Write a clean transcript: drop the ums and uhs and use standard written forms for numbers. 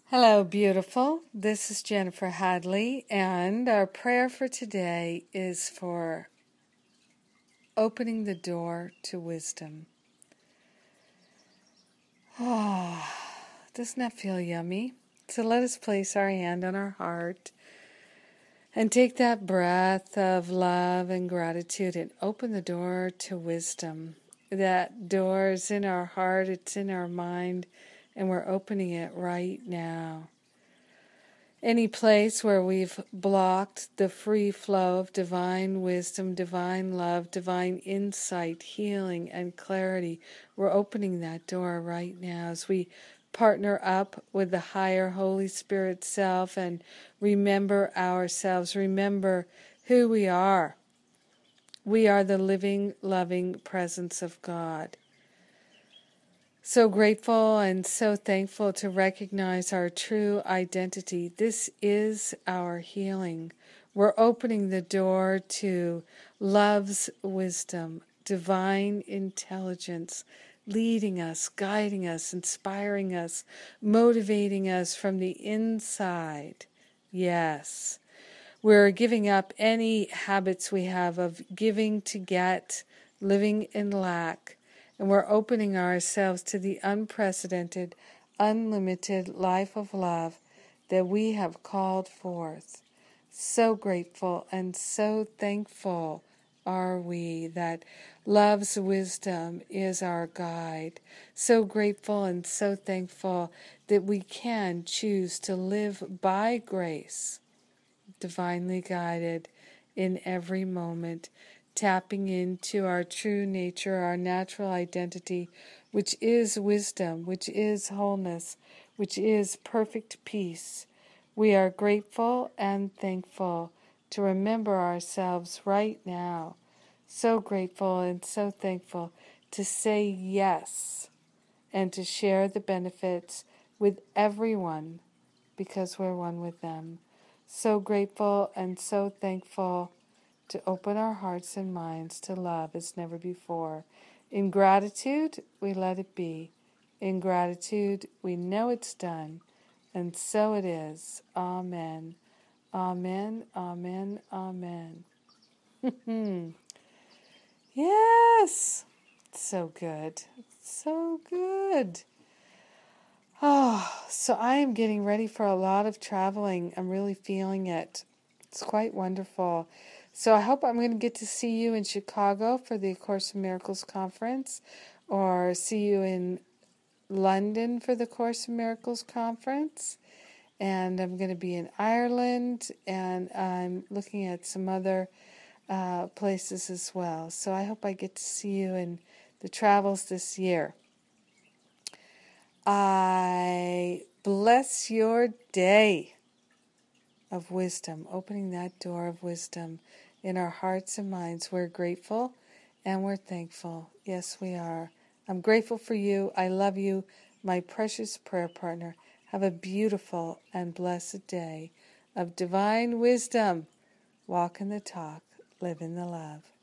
Hello, beautiful. This is Jennifer Hadley, and our prayer for today is for opening the door to wisdom. Oh, doesn't that feel yummy? So let us place our hand on our heart and take that breath of love and gratitude and open the door to wisdom. That door is in our heart, it's in our mind, and we're opening it right now. Any place where we've blocked the free flow of divine wisdom, divine love, divine insight, healing, and clarity, we're opening that door right now as we partner up with the higher Holy Spirit self and remember ourselves, remember who we are. We are the living, loving presence of God. So grateful and so thankful to recognize our true identity. This is our healing. We're opening the door to love's wisdom, divine intelligence, leading us, guiding us, inspiring us, motivating us from the inside. Yes. We're giving up any habits we have of giving to get, living in lack. And we're opening ourselves to the unprecedented, unlimited life of love that we have called forth. So grateful and so thankful are we that love's wisdom is our guide. So grateful and so thankful that we can choose to live by grace, divinely guided in every moment, tapping into our true nature, our natural identity, which is wisdom, which is wholeness, which is perfect peace. We are grateful and thankful to remember ourselves right now. So grateful and so thankful to say yes and to share the benefits with everyone because we're one with them. So grateful and so thankful to open our hearts and minds to love as never before. In gratitude, we let it be. In gratitude, we know it's done. And so it is. Amen. Amen, amen, amen. Yes! So good. So good. Oh, so I am getting ready for a lot of traveling. I'm really feeling it. It's quite wonderful. So I hope I'm going to get to see you in Chicago for the A Course in Miracles conference, or see you in London for the Course in Miracles conference. And I'm going to be in Ireland, and I'm looking at some other places as well. So I hope I get to see you in the travels this year. I bless your day of wisdom, opening that door of wisdom in our hearts and minds. We're grateful and we're thankful. Yes, we are. I'm grateful for you. I love you, my precious prayer partner. Have a beautiful and blessed day of divine wisdom. Walk in the talk, live in the love.